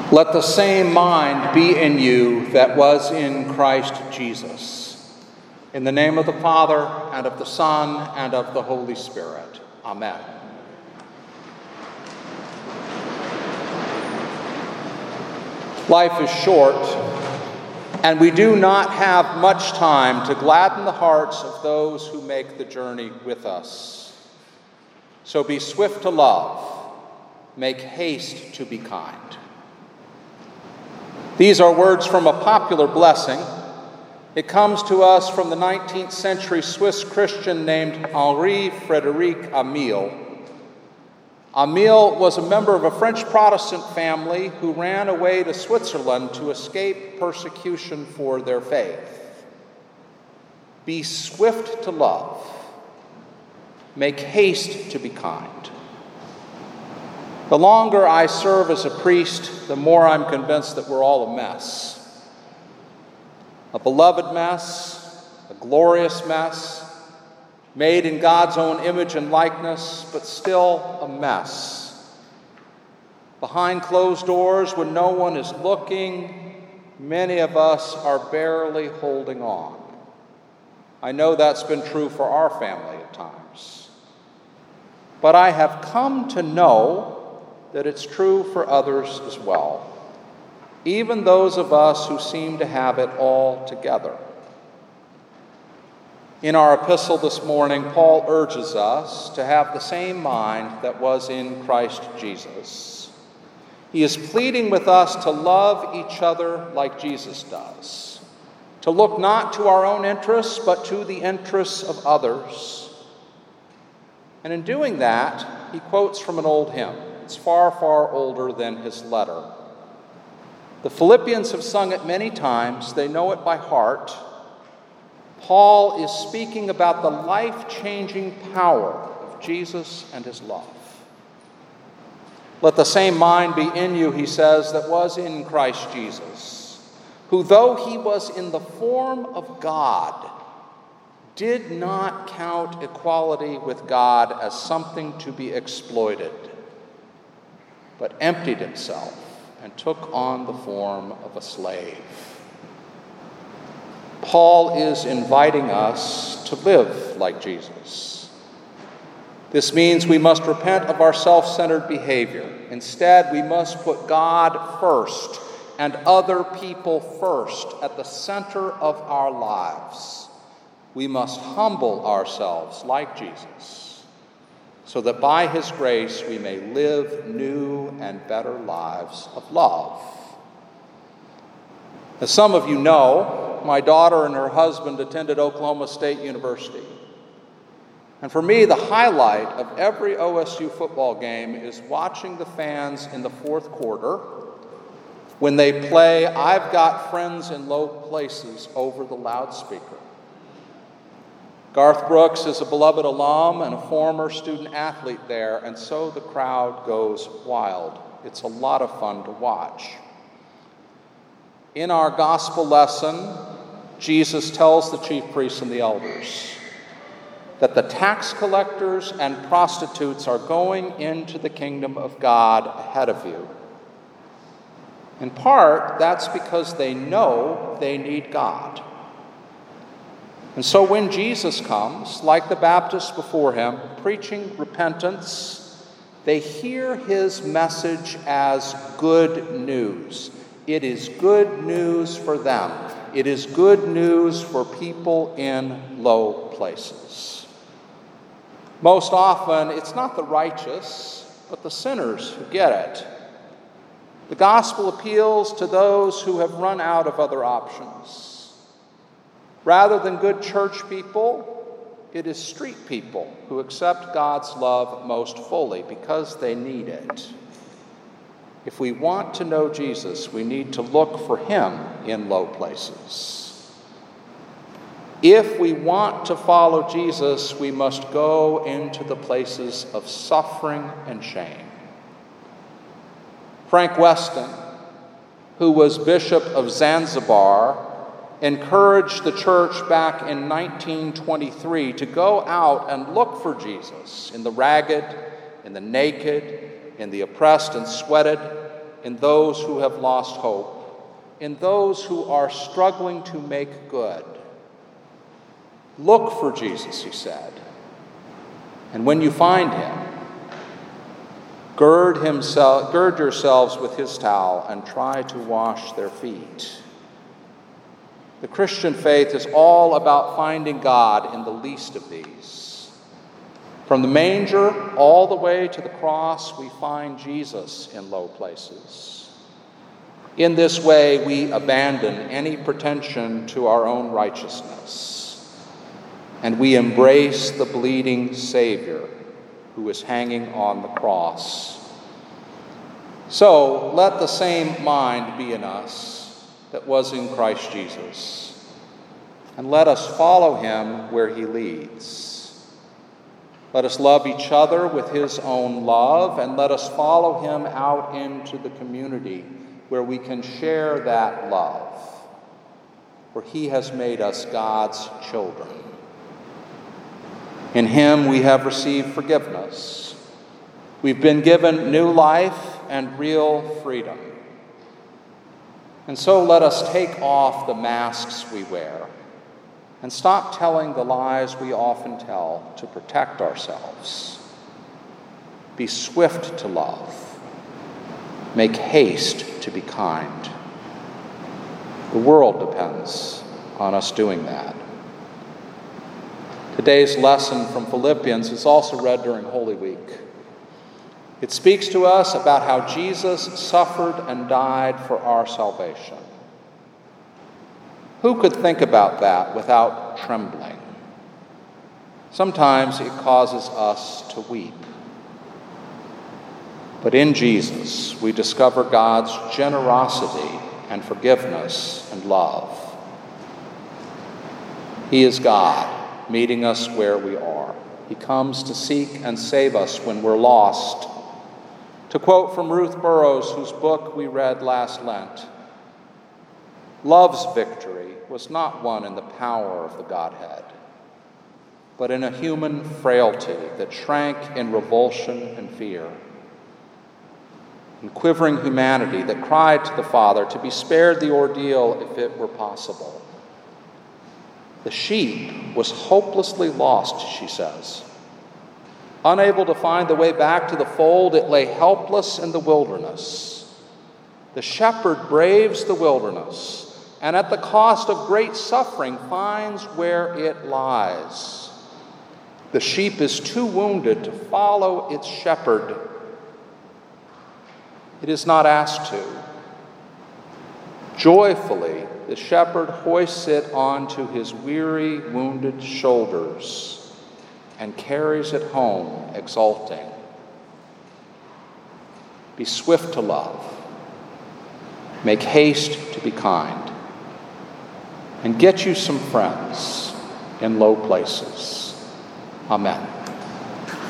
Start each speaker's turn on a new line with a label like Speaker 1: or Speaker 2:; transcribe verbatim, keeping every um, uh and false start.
Speaker 1: Let the same mind be in you that was in Christ Jesus. In the name of the Father, and of the Son, and of the Holy Spirit. Amen. Life is short, and we do not have much time to gladden the hearts of those who make the journey with us. So be swift to love, make haste to be kind. These are words from a popular blessing. It comes to us from the nineteenth century Swiss Christian named Henri Frédéric Amiel. Amiel was a member of a French Protestant family who ran away to Switzerland to escape persecution for their faith. Be swift to love. Make haste to be kind. The longer I serve as a priest, the more I'm convinced that we're all a mess. A beloved mess, a glorious mess, made in God's own image and likeness, but still a mess. Behind closed doors, when no one is looking, many of us are barely holding on. I know that's been true for our family at times. But I have come to know that it's true for others as well, even those of us who seem to have it all together. In our epistle this morning, Paul urges us to have the same mind that was in Christ Jesus. He is pleading with us to love each other like Jesus does, to look not to our own interests, but to the interests of others. And in doing that, he quotes from an old hymn. It's far, far older than his letter. The Philippians have sung it many times. They know it by heart. Paul is speaking about the life-changing power of Jesus and his love. Let the same mind be in you, he says, that was in Christ Jesus, who, though he was in the form of God, did not count equality with God as something to be exploited, but emptied himself and took on the form of a slave. Paul is inviting us to live like Jesus. This means we must repent of our self-centered behavior. Instead, we must put God first and other people first at the center of our lives. We must humble ourselves like Jesus, so that by his grace we may live new and better lives of love. As some of you know, my daughter and her husband attended Oklahoma State University. And for me, the highlight of every O S U football game is watching the fans in the fourth quarter when they play "I've Got Friends in Low Places" over the loudspeaker. Garth Brooks is a beloved alum and a former student athlete there, and so the crowd goes wild. It's a lot of fun to watch. In our gospel lesson, Jesus tells the chief priests and the elders that the tax collectors and prostitutes are going into the kingdom of God ahead of you. In part, that's because they know they need God. And so when Jesus comes, like the Baptists before him, preaching repentance, they hear his message as good news. It is good news for them. It is good news for people in low places. Most often, it's not the righteous, but the sinners who get it. The gospel appeals to those who have run out of other options. Rather than good church people, it is street people who accept God's love most fully because they need it. If we want to know Jesus, we need to look for him in low places. If we want to follow Jesus, we must go into the places of suffering and shame. Frank Weston, who was Bishop of Zanzibar, encouraged the church back in nineteen twenty-three to go out and look for Jesus in the ragged, in the naked, in the oppressed and sweated, in those who have lost hope, in those who are struggling to make good. Look for Jesus, he said, and when you find him, gird himself, gird yourselves with his towel and try to wash their feet. The Christian faith is all about finding God in the least of these. From the manger all the way to the cross, we find Jesus in low places. In this way, we abandon any pretension to our own righteousness, and we embrace the bleeding Savior who is hanging on the cross. So let the same mind be in us that was in Christ Jesus, and let us follow him where he leads. Let us love each other with his own love, and let us follow him out into the community where we can share that love, for he has made us God's children. In him we have received forgiveness. We've been given new life and real freedom. And so let us take off the masks we wear and stop telling the lies we often tell to protect ourselves. Be swift to love. Make haste to be kind. The world depends on us doing that. Today's lesson from Philippians is also read during Holy Week. It speaks to us about how Jesus suffered and died for our salvation. Who could think about that without trembling? Sometimes it causes us to weep. But in Jesus, we discover God's generosity and forgiveness and love. He is God, meeting us where we are. He comes to seek and save us when we're lost. To quote from Ruth Burroughs, whose book we read last Lent, love's victory was not won in the power of the Godhead, but in a human frailty that shrank in revulsion and fear, in quivering humanity that cried to the Father to be spared the ordeal if it were possible. The sheep was hopelessly lost, she says. Unable to find the way back to the fold, it lay helpless in the wilderness. The shepherd braves the wilderness, and at the cost of great suffering finds where it lies. The sheep is too wounded to follow its shepherd. It is not asked to. Joyfully, the shepherd hoists it onto his weary, wounded shoulders and carries it home, exulting. Be swift to love. Make haste to be kind. And get you some friends in low places. Amen.